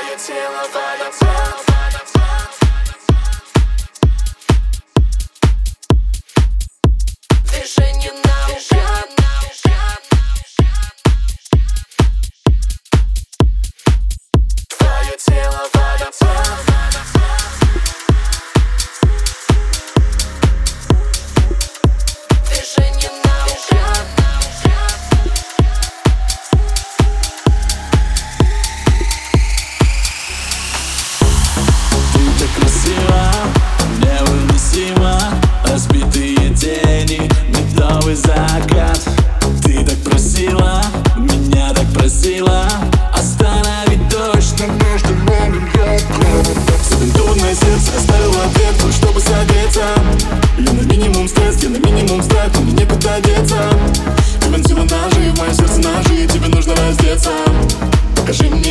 Твое тело водопад. Движение наугад. Твое тело водопад. Движение наугад. Ты так красива, невыносимо. Разбитые тени, медовый закат. Ты так просила, меня так просила остановить дождь, но между нами лед. Забинтованное сердце оставило ответ, лишь чтобы согреться. Я на минимум стресс, я на минимум страх, но мне некуда деться. Ты вонзила ножи в мое сердце, ножи, тебе нужно раздеться. Покажи мне